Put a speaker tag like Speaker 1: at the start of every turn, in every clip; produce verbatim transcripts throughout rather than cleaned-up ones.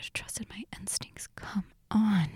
Speaker 1: have trusted my instincts. Come on.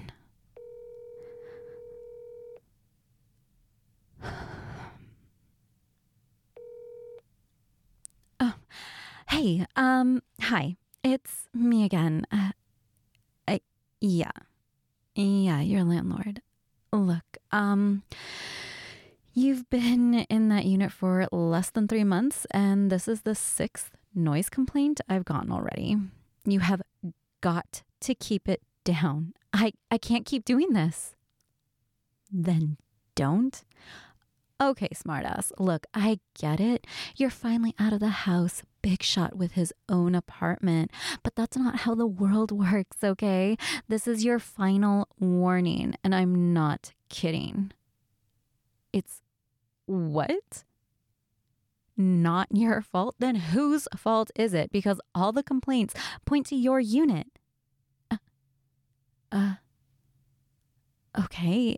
Speaker 1: Oh, hey, um, hi. It's me again. Uh, I, yeah. Yeah, your landlord. Look, um, you've been in that unit for less than three months, and this is the sixth noise complaint I've gotten already. You have got to keep it down. I, I can't keep doing this. Then don't. Okay, smartass. Look, I get it. You're finally out of the house. Big shot with his own apartment. But that's not how the world works, okay? This is your final warning, and I'm not kidding. It's what? Not your fault? Then whose fault is it? Because all the complaints point to your unit. Uh, uh okay.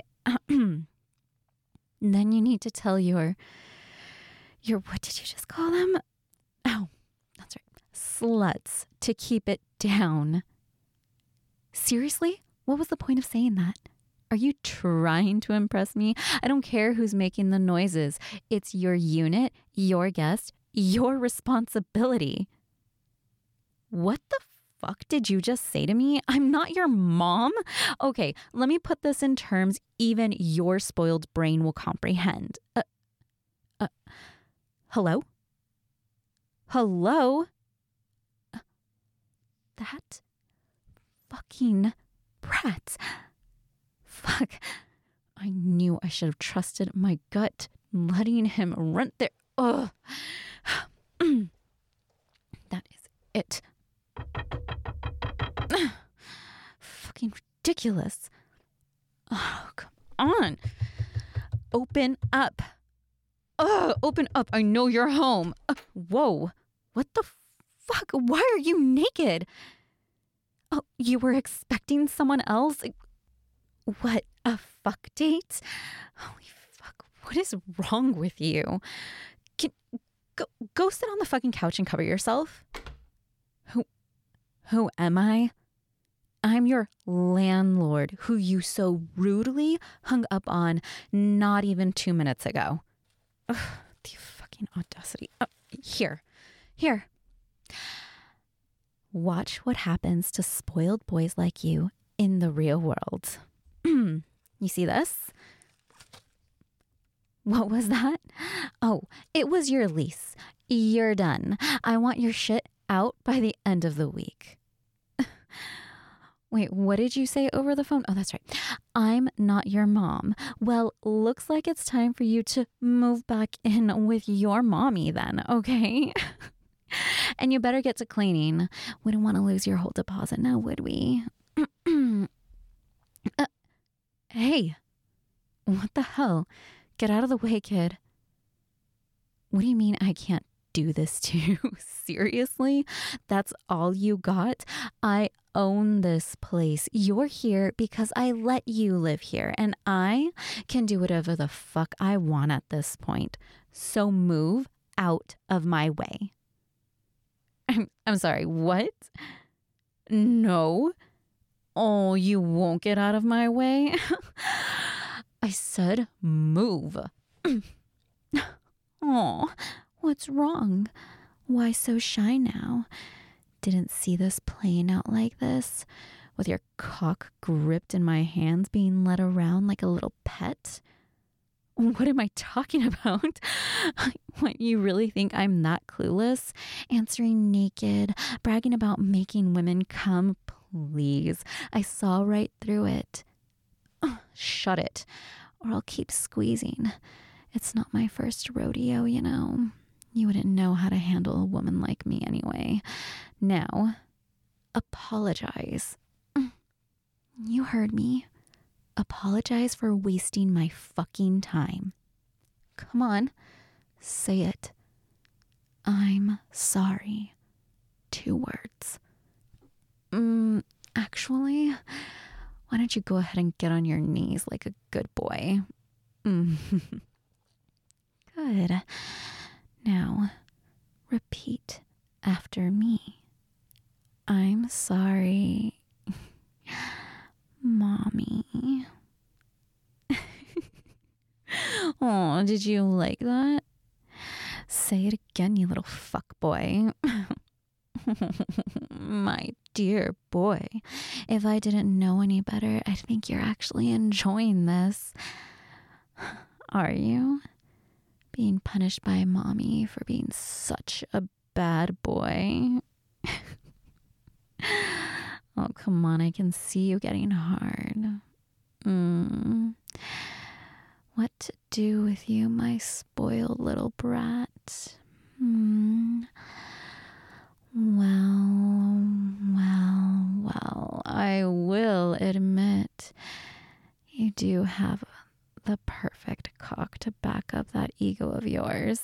Speaker 1: Then you need to tell your, your, what did you just call them? Oh, that's right. Sluts to keep it down. Seriously? What was the point of saying that? Are you trying to impress me? I don't care who's making the noises. It's your unit, your guest, your responsibility. What the fuck did you just say to me? I'm not your mom. Okay, let me put this in terms even your spoiled brain will comprehend. Uh, uh, hello? Hello? Uh, that fucking brat. Fuck. I knew I should have trusted my gut, letting him run there. Ugh. That is it. Fucking ridiculous. Oh, come on. Open up. Ugh, open up. I know you're home. Uh, whoa. What the fuck? Why are you naked? Oh, you were expecting someone else? What, a fuck date? Holy fuck. What is wrong with you? Can, go, go sit on the fucking couch and cover yourself. Who, who am I? I'm your landlord who you so rudely hung up on not even two minutes ago. Ugh, the fucking audacity. Oh, here, here. Watch what happens to spoiled boys like you in the real world. You see this? What was that? Oh, it was your lease. You're done. I want your shit out by the end of the week. Wait, what did you say over the phone? Oh, that's right. I'm not your mom. Well, looks like it's time for you to move back in with your mommy then, okay? And you better get to cleaning. We don't want to lose your whole deposit now, would we? uh, hey, what the hell? Get out of the way, kid. What do you mean I can't do this to you? Seriously? That's all you got? I own this place. You're here because I let you live here, and I can do whatever the fuck I want at this point. So move out of my way. I'm, I'm sorry, what? No. Oh, you won't get out of my way? I said move. Oh, what's wrong? Why so shy now? Didn't see this playing out like this, with your cock gripped in my hands being led around like a little pet? What am I talking about? What, you really think I'm that clueless? Answering naked, bragging about making women come? Please, I saw right through it. Oh, shut it, or I'll keep squeezing. It's not my first rodeo, you know. You wouldn't know how to handle a woman like me anyway. Now, apologize. You heard me. Apologize for wasting my fucking time. Come on, say it. I'm sorry. Two words. Mm, actually, why don't you go ahead and get on your knees like a good boy? Mm. Good. Now, repeat after me. I'm sorry. Mommy. Oh, did you like that? Say it again, you little fuck boy. My dear boy, if I didn't know any better, I'd think you're actually enjoying this. Are you? Being punished by mommy for being such a bad boy. Oh, come on, I can see you getting hard. Mm. What to do with you, my spoiled little brat? Hmm. Well, well, well, I will admit you do have the perfect cock to back up that ego of yours.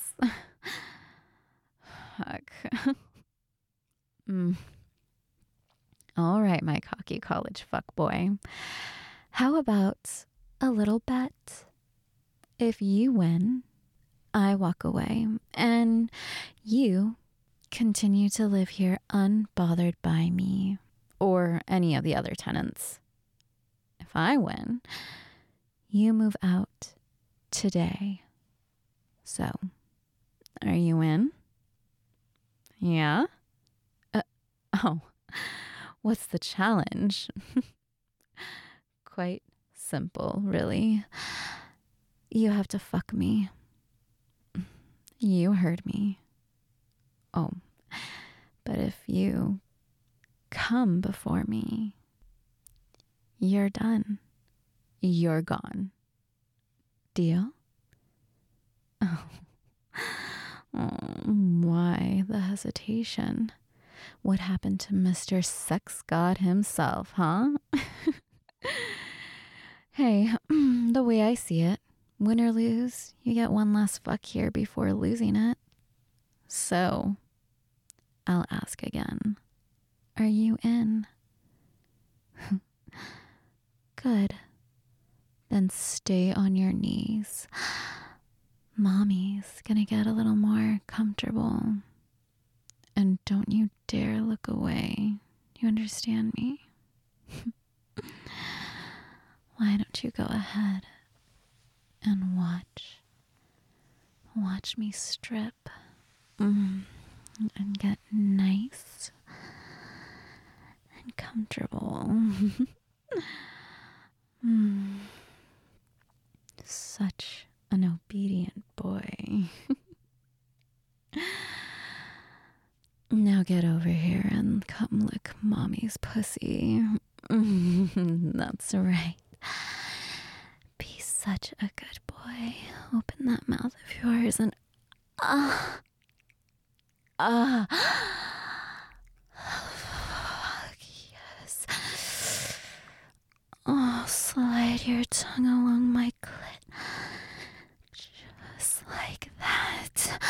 Speaker 1: Fuck. mm. All right, my cocky college fuckboy. How about a little bet? If you win, I walk away, and you continue to live here unbothered by me or any of the other tenants. If I win, you move out today. So, are you in? Yeah? Uh, oh, what's the challenge? Quite simple, really. You have to fuck me. You heard me. Oh, but if you come before me, you're done. You're gone. Deal? Oh. Oh, why the hesitation? What happened to Mister Sex God himself, huh? Hey, the way I see it, win or lose, you get one last fuck here before losing it. So, I'll ask again. Are you in? Good. Then stay on your knees. Mommy's gonna get a little more comfortable. And don't you dare look away. You understand me? Why don't you go ahead and watch? Watch me strip mm, and get nice and comfortable. mm. Such an obedient boy. Now get over here and come lick mommy's pussy. That's right. Be such a good boy. Open that mouth of yours and ah, ah, fuck yes. Oh, slide your tongue along my clit, just like that.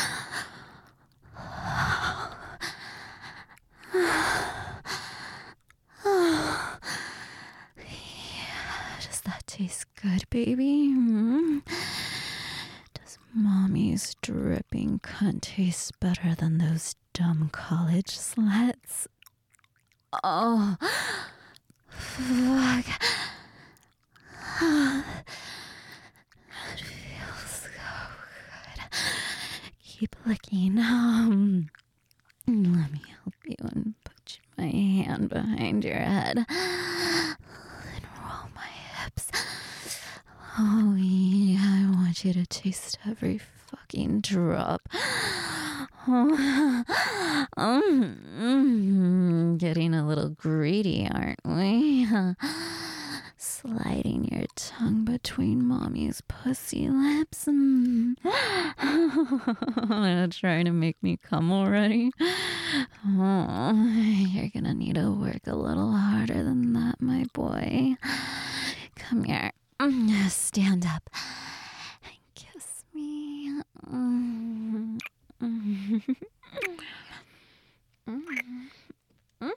Speaker 1: Yeah, does that taste good, baby? Hmm? Does mommy's dripping cunt taste better than those dumb college sluts? Oh, fuck. It feels so good. Keep licking. Um, let me help you and put my hand behind your head and roll my hips. Oh yeah, I want you to taste every fucking drop. Oh, um, getting a little greedy, aren't we? Sliding your tongue between mommy's pussy lips. Mm. Trying to make me come already? Oh, you're gonna need to work a little harder than that, my boy. Come here. Stand up and kiss me. Mm. Mm. Mm. Mm.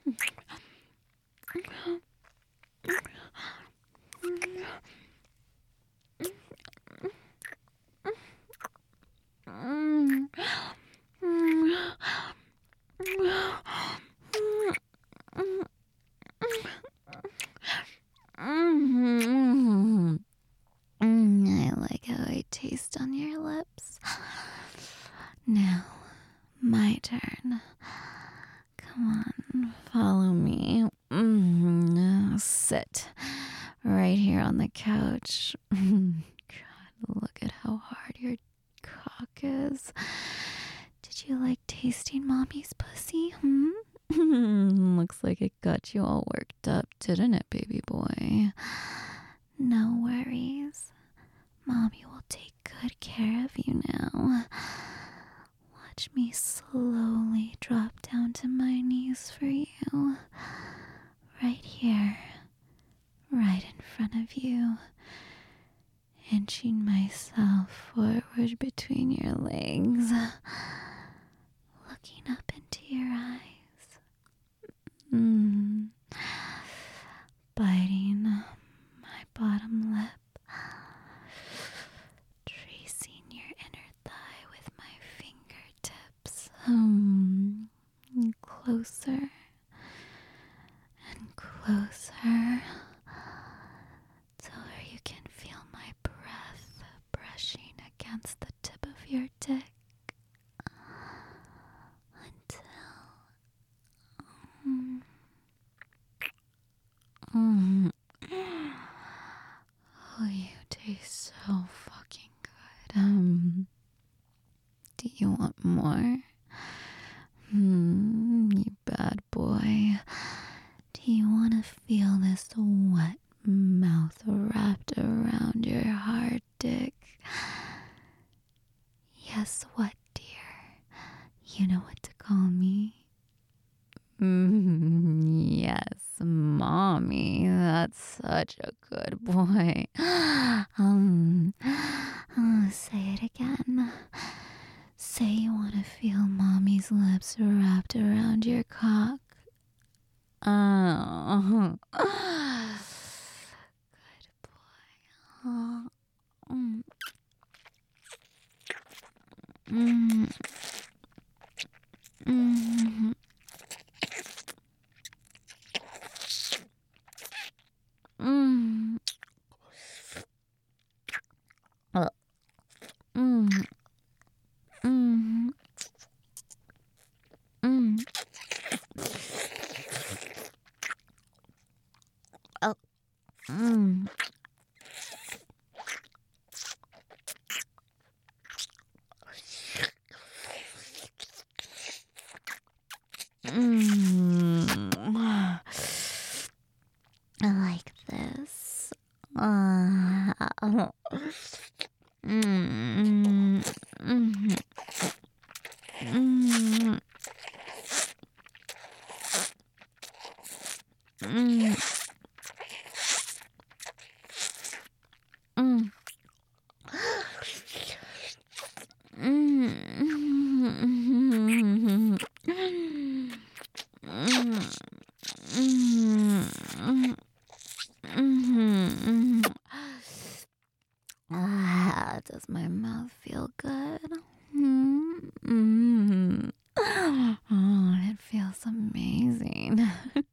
Speaker 1: taste on your lips. Now, my turn. Come on, follow me. Mm, sit right here on the couch. God, look at how hard your cock is. Did you like tasting mommy's pussy? Hmm? Looks like it got you all worked up, didn't it, baby boy? No worries. Mommy will take good care of you now. Watch me slowly drop down to my knees for you. Right here. Right in front of you. Inching myself forward between your legs. Looking up into your eyes. Mm. Biting my bottom lip. Tracing your inner thigh with my fingertips. Um, closer and closer. Till where you can feel my breath brushing against the tip of your dick. Mm. Mm. Oh, you taste so fucking good. Um, do you want more? Hmm, you bad boy. Do you want to feel this wet mouth wrapped around your hard dick? Yes, what, dear? You know what to call me. Mm, yes, mommy. That's such a good boy. Um, uh, say it again. Say you want to feel mommy's lips wrapped around your cock. Oh, good boy. Oh, mm. Mm. Mm. Mm. Uh. Mm. Mm. Mm. Oh. Mm. Mm. I like this. Uh, oh. Mm. Mm. Mm. Mm. Mm. Ah, does my mouth feel good? Mm-hmm. Oh, it feels amazing.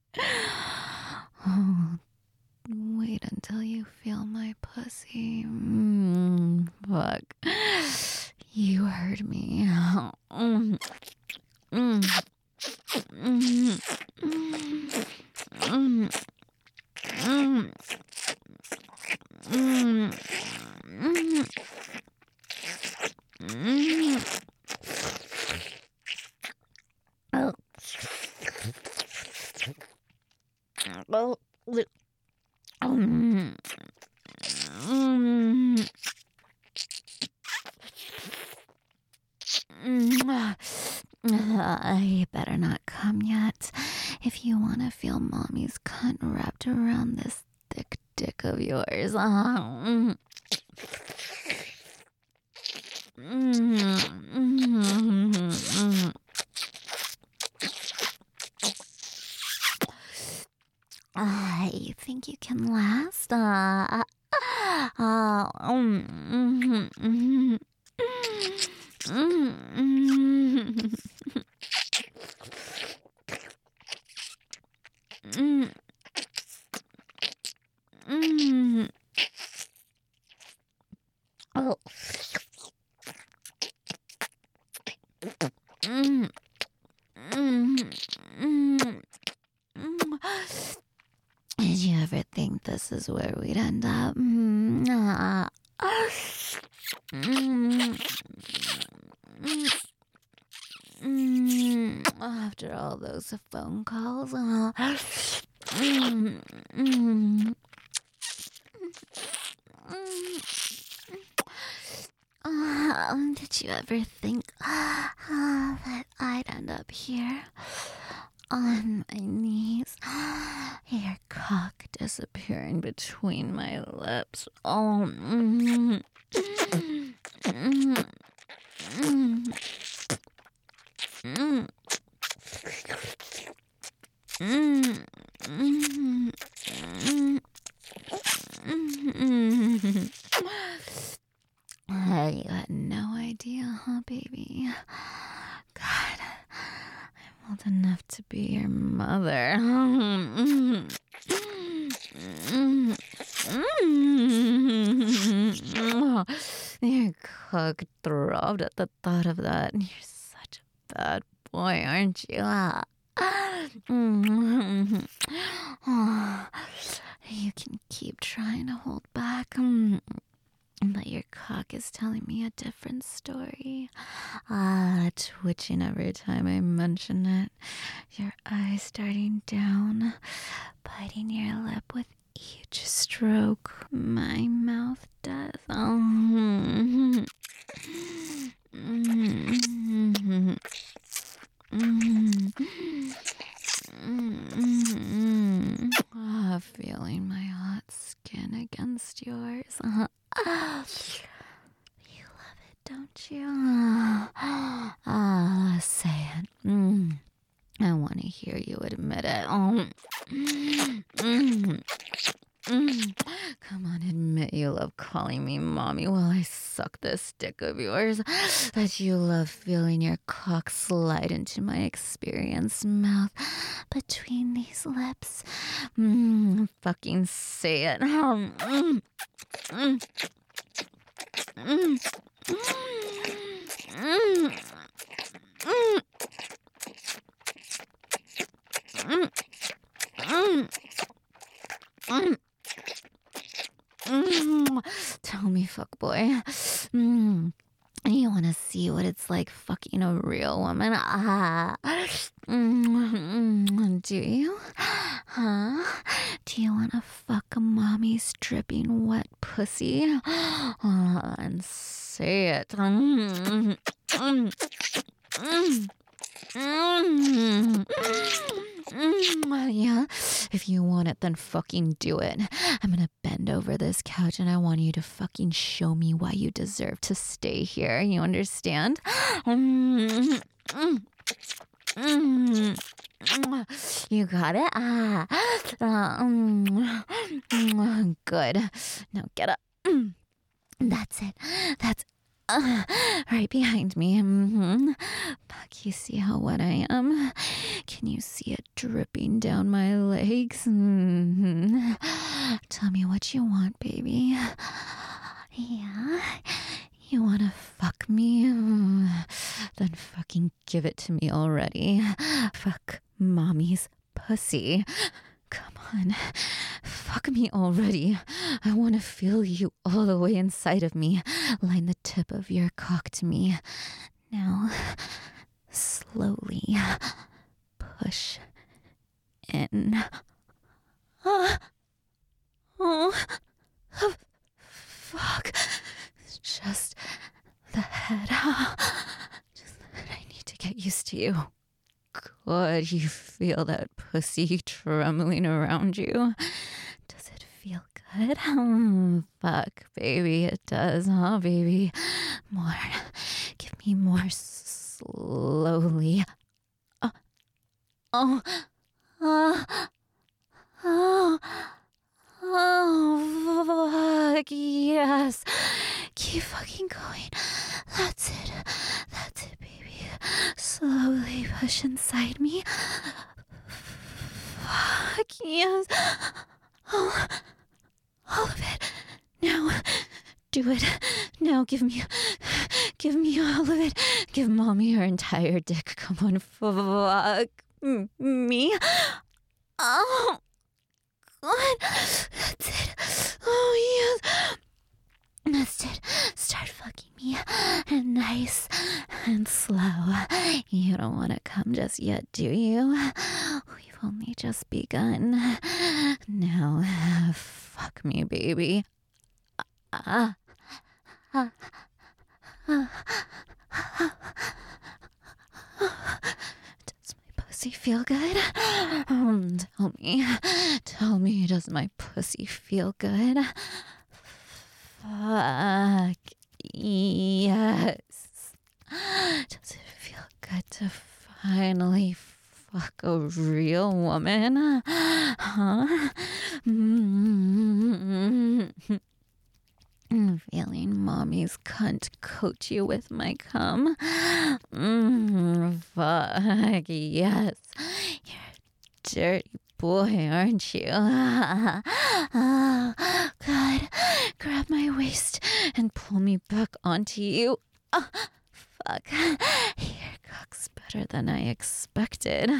Speaker 1: Oh, wait until you feel my pussy. Mm, fuck. You heard me. Mm, mm, mm, mm, mm, mm, mm, mm. Oh. Oh. Mm. Mm. Mm. Uh, you better not come yet if you want to feel mommy's cunt wrapped around this thick dick of yours. Uh, mm. Mm. Mm. Uh, you think you can last? Uh, uh, um, mm, mm, mm, mm, mm, mm. Oh. this is where we'd end up. Mm, ah. Mm, mm, after all those phone calls. Uh, mm, mm, uh, did you ever think uh, that I'd end up here? On my knees, your cock disappearing between my lips. Oh, mm, mm, mm, mm, mm, mm, mm, mm. Uh, you had no idea, huh, baby? God, I'm old enough to be your mother. Your cock throbbed at the thought of that. You're such a bad boy, aren't you? You can keep trying to hold back. But your cock is telling me a different story. Ah, twitching every time I mention it. Your eyes starting down, biting your lip with each stroke my mouth does. Oh. Mm-hmm. Mm-hmm. Mm-hmm. Ah, feeling my hot skin against yours. Uh-huh. Ah, you love it, don't you? Ah, ah, say it. Mm. I want to hear you admit it. Oh. Mm. Mm. Mm. Come on, admit you love calling me mommy while I suck this dick of yours. That you love feeling your cock slide into my experienced mouth between these lips. Mm, fucking say it. Mm. Mm. Mm. Mm. Mm. Mm. Mm. Mm. Mm. Mm. Tell me, fuckboy. Mm. You want to see what it's like fucking a real woman? Ah. Mm. Do you? Huh? Do you want to fuck a mommy's dripping wet pussy? Uh, and say it. Mm. Mm. Mm. Mm. Mm, yeah, if you want it, then fucking do it. I'm gonna bend over this couch and I want you to fucking show me why you deserve to stay here. You understand? Mm, mm, mm, you got it? Ah, uh, mm, mm, good. Now get up. That's it. That's Uh, right behind me. Mm-hmm. Fuck, you see how wet I am? Can you see it dripping down my legs? Mm-hmm. Tell me what you want, baby. Yeah? You wanna fuck me? Then fucking give it to me already. Fuck mommy's pussy. Come on, fuck me already. I want to feel you all the way inside of me. Line the tip of your cock to me. Now, slowly push in. Oh, oh, oh fuck. Just the head. Just, I need to get used to you. Good, you feel that pussy trembling around you? Does it feel good? Oh, fuck, baby, it does, huh, baby? More. Give me more slowly. Uh, oh, oh, oh, oh, fuck, yes. Keep fucking going. That's it. That's it, baby. Slowly push inside me. Fuck yes. Oh, all of it. Now, do it. Now, give me, give me all of it. Give mommy her entire dick. Come on, fuck me. Oh, God. That's it. Oh, yes. That's it. Start fucking me nice and slow. You don't want to come just yet, do you? We've only just begun. Now, fuck me, baby. Uh, uh, uh, uh, Does my pussy feel good? Um, tell me. Tell me, does my pussy feel good? Fuck yes. Does it feel good to finally fuck a real woman? Huh? Mm-hmm. Feeling mommy's cunt coat you with my cum? Mm, fuck yes. You're a dirty boy, aren't you? Oh, God. Grab my waist and pull me back onto you. Oh, fuck. Your cock's better than I expected.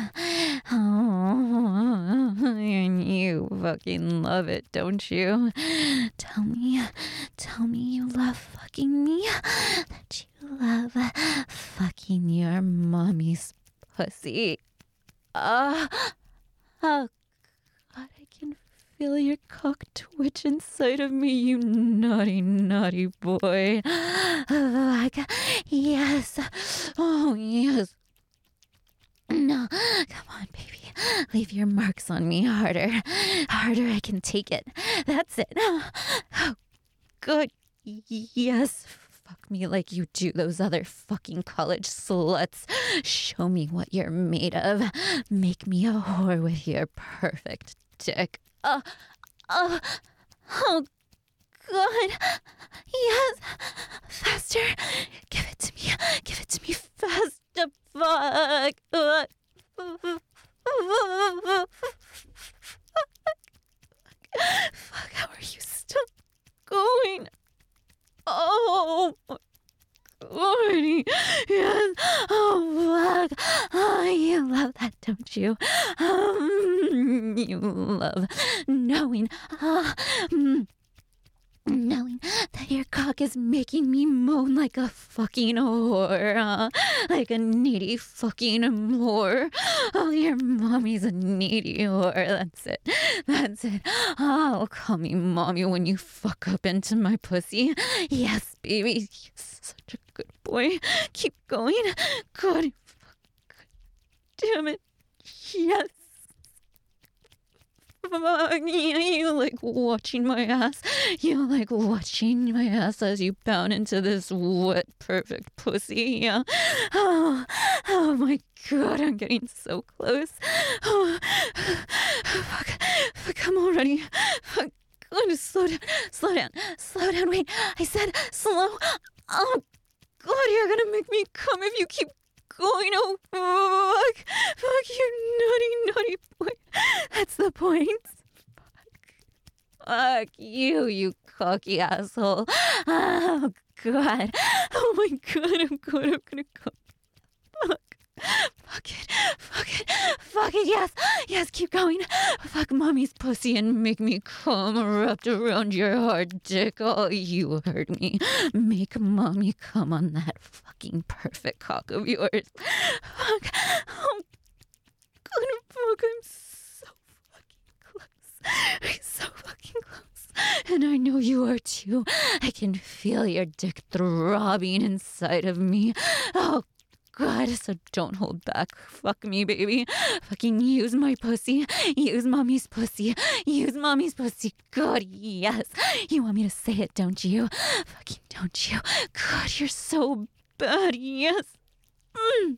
Speaker 1: Oh, and you fucking love it, don't you? Tell me, tell me you love fucking me. That you love fucking your mommy's pussy. Uh, oh, God, I can feel your cock twitch inside of me, you naughty, naughty boy. Like, yes. Oh, yes. No, come on, baby. Leave your marks on me harder. Harder, I can take it. That's it. Oh, good. Yes. Fuck me like you do those other fucking college sluts. Show me what you're made of. Make me a whore with your perfect dick. Oh, oh, oh, God. Yes. Faster. Give it to me. Give it to me fast. Fuck. Uh, Fuck, how are you still going? Oh, Lordy. Yes. Oh, fuck. Oh, you love that, don't you? Um, you love knowing. Uh, mm, Knowing that your cock is making me moan like a fucking whore, uh, like a needy fucking whore. Oh, your mommy's a needy whore. That's it. That's it. Oh, call me mommy when you fuck up into my pussy. Yes, baby. You're such a good boy. Keep going. Good. Good. Damn it. Yes. Fuck, you, you like watching my ass. You like watching my ass as you pound into this wet, perfect pussy. Yeah. Oh, oh my God, I'm getting so close. Oh, fuck, fuck, I'm already. Fuck, God, slow down, slow down, slow down. Wait, I said slow. Oh, God, you're gonna make me come if you keep going. Oh, fuck, fuck, you naughty, naughty boy. That's the point. Fuck. Fuck you, you cocky asshole. Oh, God. Oh, my God, I'm good. I'm gonna go. Fuck. Fuck it. Fuck it. Fuck it. Yes. Yes, keep going. Fuck mommy's pussy and make me come wrapped around your hard dick. Oh, you heard me. Make mommy come on that fucking perfect cock of yours. Fuck. Oh, God, fuck. I'm so fucking close. I'm so fucking close. And I know you are too. I can feel your dick throbbing inside of me. Oh, God, so don't hold back. Fuck me, baby. Fucking use my pussy. Use mommy's pussy. Use mommy's pussy. God, yes. You want me to say it, don't you? Fucking don't you? God, you're so bad. Yes. Mm.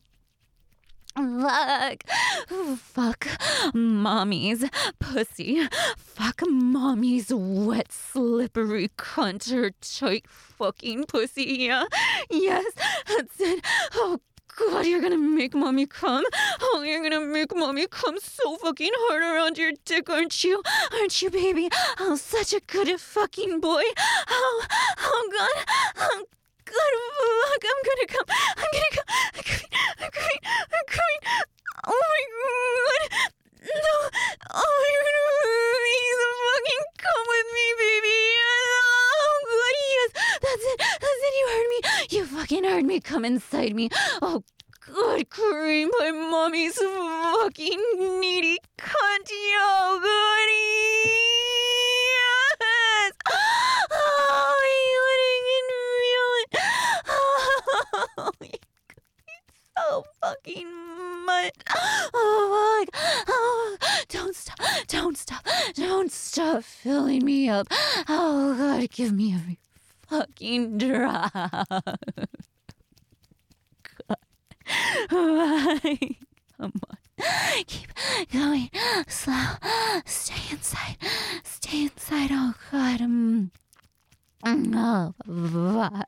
Speaker 1: Fuck. Fuck mommy's pussy. Fuck mommy's wet, slippery cunt. Her tight fucking pussy. Yeah. Yes. That's it. Oh, God, you're gonna make mommy come. Oh, you're gonna make mommy come so fucking hard around your dick, aren't you? Aren't you, baby? Oh, such a good fucking boy. Oh, oh, God. Oh, God, fuck, I'm gonna come. I'm gonna come. I'm coming. I'm coming. I'm coming. Oh, my God. No. Oh, you're gonna fucking heard me come inside me. Oh, good cream, my mommy's fucking needy cunt. Yo, goody. Yes. Oh, you wouldn't feel it. Oh, so fucking much. Oh, fuck. Oh, don't stop. Don't stop. Don't stop filling me up. Oh, God, give me every fucking drop. God. Why? Come on. Keep going. Slow. Stay inside. Stay inside. Oh, God. Um, oh, fuck.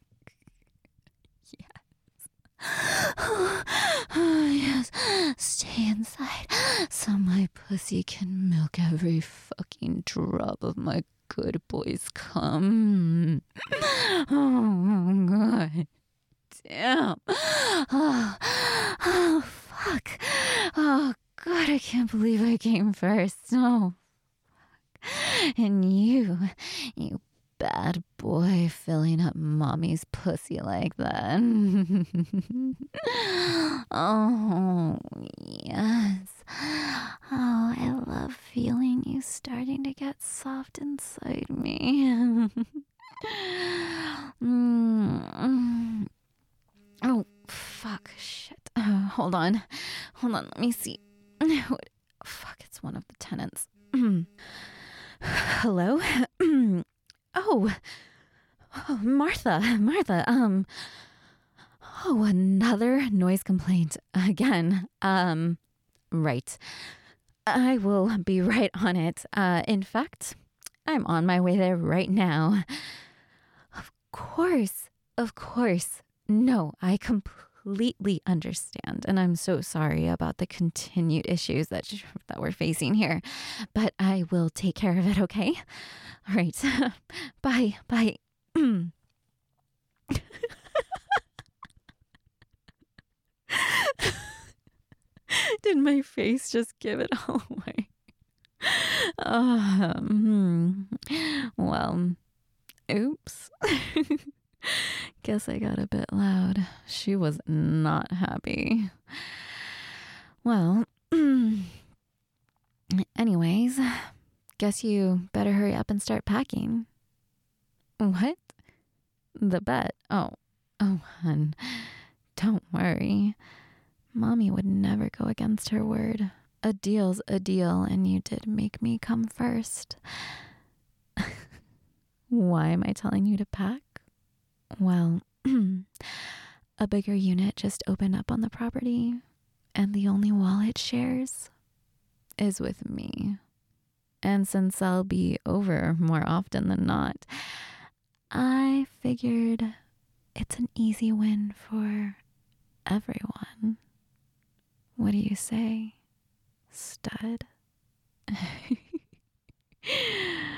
Speaker 1: Oh, yes, stay inside so my pussy can milk every fucking drop of my good boy's cum. Oh, God. Damn. Oh, oh, fuck. Oh, God, I can't believe I came first. Oh, fuck. And you, you bad boy filling up mommy's pussy like that. Oh, yes. Oh, I love feeling you starting to get soft inside me. mm. Oh, fuck. Shit. Uh, hold on. Hold on. Let me see. What? Fuck, it's one of the tenants. Hello? Oh, oh, Martha, Martha, um, oh, another noise complaint again. Um, right. I will be right on it. Uh, in fact, I'm on my way there right now. Of course, of course. No, I completely understand, and I'm so sorry about the continued issues that that we're facing here, but I will take care of it, okay? All right. Bye. Bye. Did my face just give it all away? Um, well, oops. Guess I got a bit loud. She was not happy. Well, anyways, guess you better hurry up and start packing. What? The bet? Oh, oh, hun. Don't worry. Mommy would never go against her word. A deal's a deal, and you did make me come first. Why am I telling you to pack? Well, a bigger unit just opened up on the property, and the only wall it shares is with me. And since I'll be over more often than not, I figured it's an easy win for everyone. What do you say, stud?